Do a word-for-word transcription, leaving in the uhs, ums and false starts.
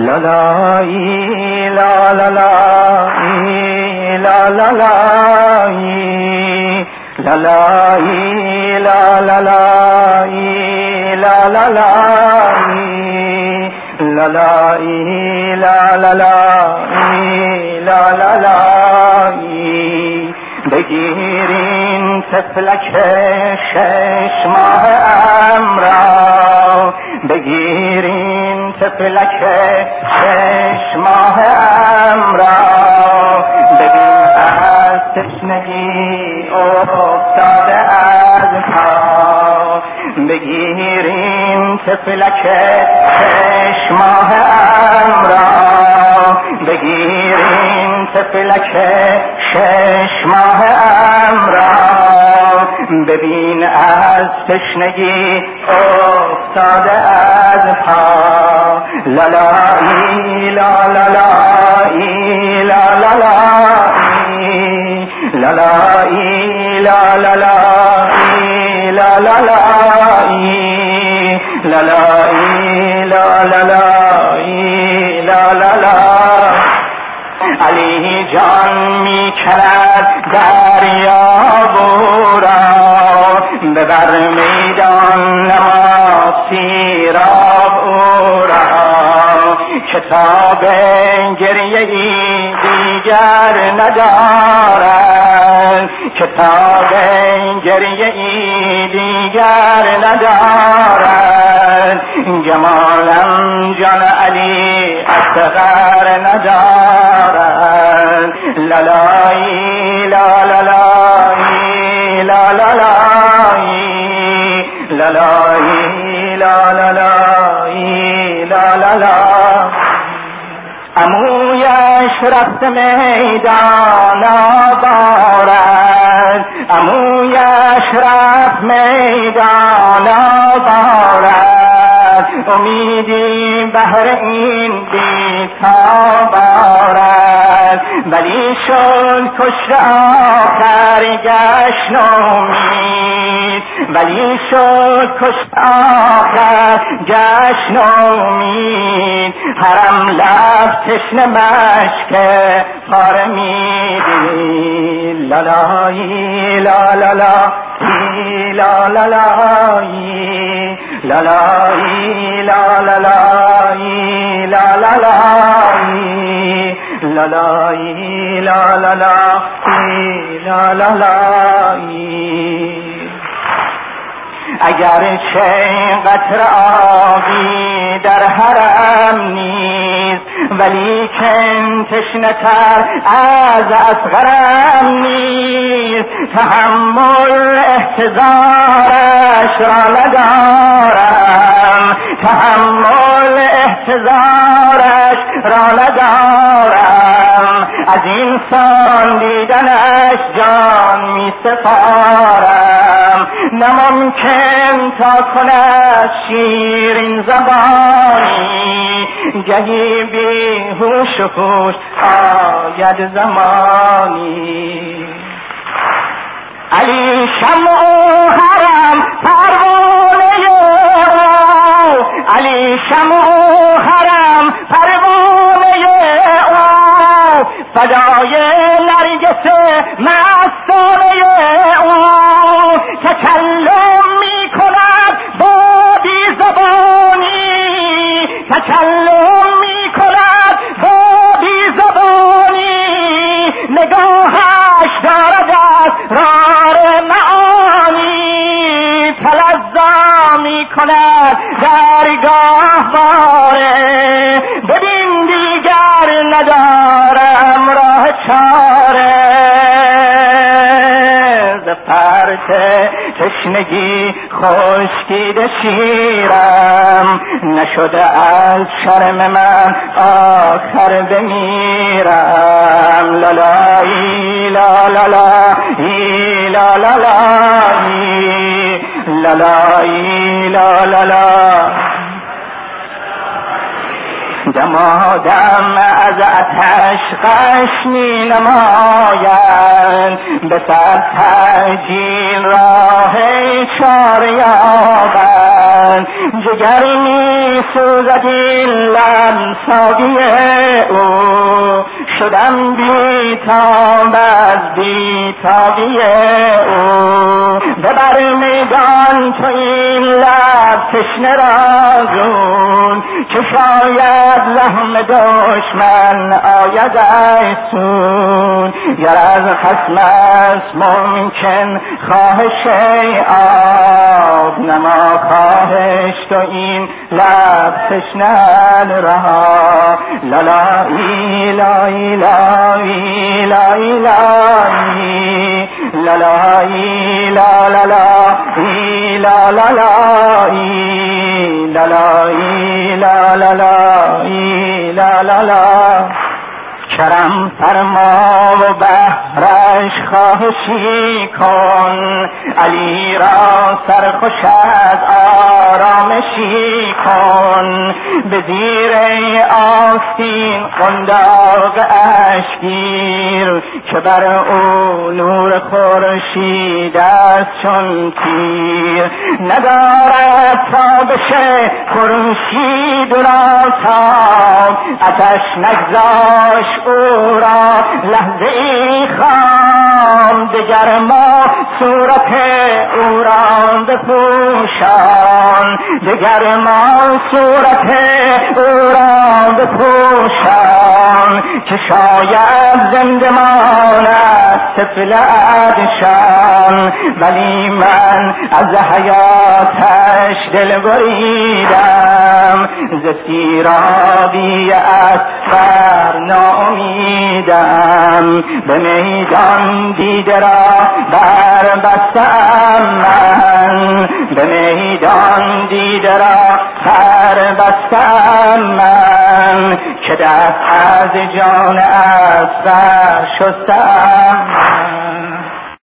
لالایی لا لالایی لا لالایی لالایی لا لالایی لا لالایی لالایی لا لالایی لا لالایی بگیرین طفلک شش ماه امرا بگیرین طفلک شش ماه امرا ببین از تشنگی افتاده از پا بگیرین طفلک شش ماه امرا بگیرین طفلک شش ماه امرا ببین از تشنگی افتاده از پا لالایی لا لالایی لا لالایی لالایی لا لالایی لا لالایی لالایی لا لالایی لا لالایی علی جان می کند دریا بورا ببر میدان نماسی را بورا کتاب گریه ای دیگر ندارد کتاب گریه ای دیگر ندارد جمالم جان علی اصغر ندارد لالایی لا لالایی لا لالایی لالایی لا لالایی لا لالایی عمویش رفت میدان آبارد عمویش رفت میدان آبارد امیدی بهر این بیتاب آرد ولی شد کشت آخر گشت نومید ولی شد کشت آخر گشت نومید حرم لب تشنه مشک پاره میدی لالایی لا لالایی لا لالایی لالایی لا لالایی لا لالایی لالایی لا لالایی لا لالایی اگر چه قطر آبی در حرم نیست ولی کن تشنه‌تر از اصغرم نیست تحمل احتضارش را ندارم تحمل احتضارش را ندارم از این سان دیدنش جان می سپارم نممکن تا کند شیرین زبانی گهی بی هوش و هوش آید زمانی علی شمع و حرم پروانه او علی شمع و حرم پروانه او فدای نرگس مستانه او تکلم می کند با بی زبانی تکلم می کند با بی زبانی نگاهش دارد از رار معانی تلظا می کند درگاه باره ببین دیگر ندارم راه چاره پرت تشنگی خشکیده شیرم نشده از شرم من آخر بمیرم لالایی لا لالایی لا لالایی لالایی لا لالایی دمادم از آتش غش می نماید، به صد تجیل راه چاره یابد. جگر می سوزد این لب ساقی او، شدم بیتاب از بیتابی او. ببر میدان تو این لب تشنه را زود، که شاید زخم دشمن آید ایسون. گر از خصم است ممکن خواهش آب، نما خواهش تو این لب تشنه را. لالا ایلا ایلا ایلا ایلا لالا ایلا لالا ایلا لالا لالا ایلا لالا ایلا لالا. کرم فرما و بهرش خواهشی کن، علی را سرخوش از آرامشی کن. به زیر آستین قنداق اشکگیر، که بر او نور خورشید است چون تیر. ندارد تابش خورشید را تاب، آتش نگذاشت او را لحظه ای خام. دگر ما صورت او را بپوشان، دگر ما صورت او را بپوشان. که شاید زنده ماند طفل ادشان، ولی من از حیاتش دل بریدم. ز سیرابی اصفر ناامیدم، به میدان دیده را بر بستم من. به میدان دیده را بر بستم من، که دست از جان اصفر شستم.